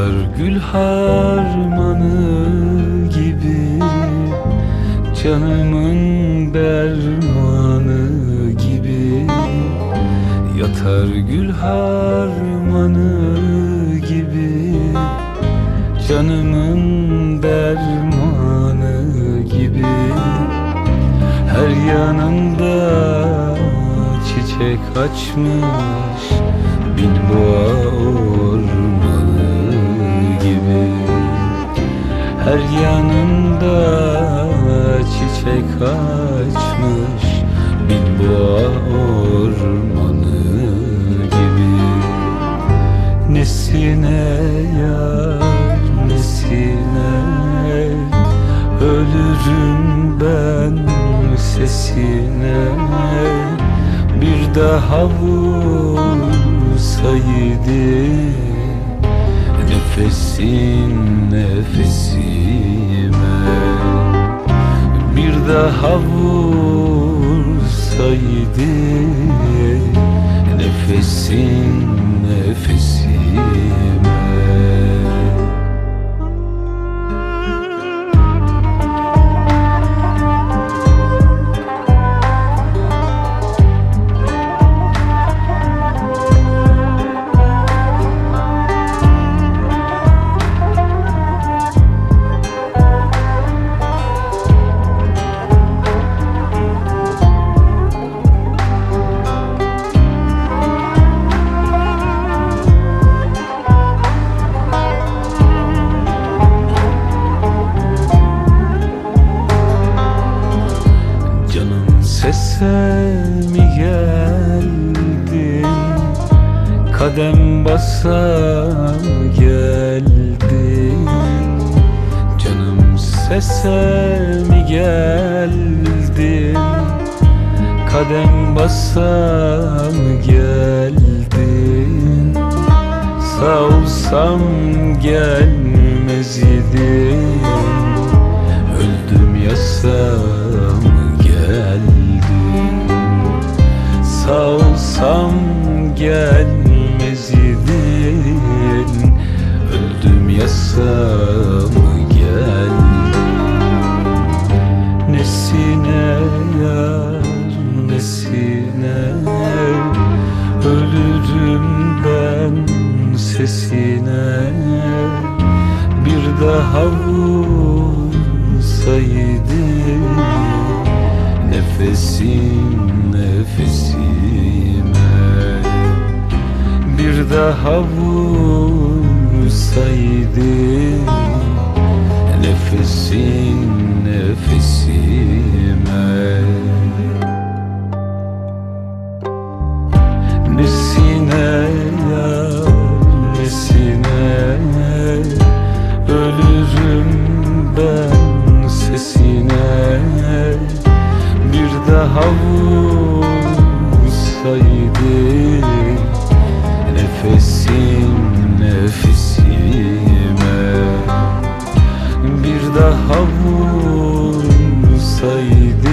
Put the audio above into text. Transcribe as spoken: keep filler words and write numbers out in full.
Yatar gül harmanı gibi, canımın dermanı gibi. Yatar gül harmanı gibi, canımın dermanı gibi. Her yanında çiçek açmış Bilboğa ormanı gibi. Her yanında çiçek açmış Bilboğa ormanı gibi. Nesine yar, nesine ölürüm ben sesine. Bir daha vursaydı nefesin nefesime. Bir daha vursaydı nefesin nefesime. Sese mi geldin, kadem basa geldin. Canım sese mi geldin, kadem basa geldin. Sağ olsam gelmez idim, öldüm yasam geldin. Sağ olsam gelmez idin, öldüm yasam geldin. Nesine yar, nesine ölürüm ben sesine. Bir daha vursaydı nefesin nefesime. Bir daha vursaydı nefesin nefesime. Nesine yar, nesine ölürüm ben sesine. Bir daha vursaydı nefesin nefesime. Bir daha vursaydı